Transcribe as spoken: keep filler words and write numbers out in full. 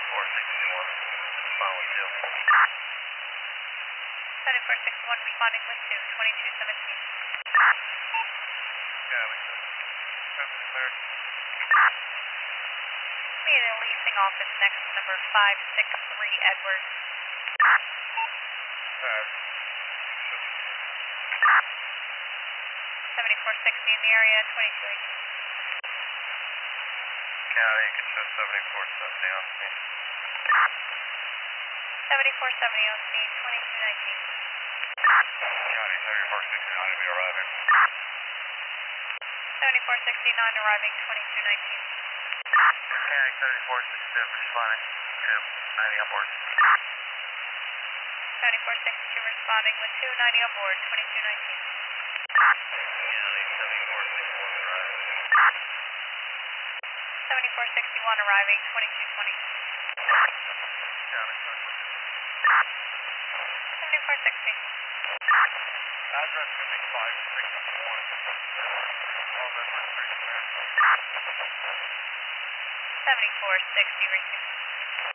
seventy-four sixty-one, respond with two. seventy-four sixty-one responding with two, twenty-two seventeen. Copy. Traffic clear. Media leasing office next to number five six three Edward. Alright. seventy-four sixty in the area, twenty-two eighteen. County, you can show seventy-four seventy on scene. seventy-four seventy on scene, twenty-two nineteen. County, seventy-four sixty-nine to be arriving. seventy-four sixty-nine arriving, twenty-two nineteen. County, seventy-four sixty-two responding. two, ninety on board. seventy-four sixty-two responding with two, ninety on board, twenty-two nineteen. County, seventy-four sixty-one arriving. seventy-four sixty-one arriving, twenty-two twenty. County, seventy-four sixty. seventy-four sixty. Address gonna be five six one. All Edward Street clear. seventy-four sixty reaching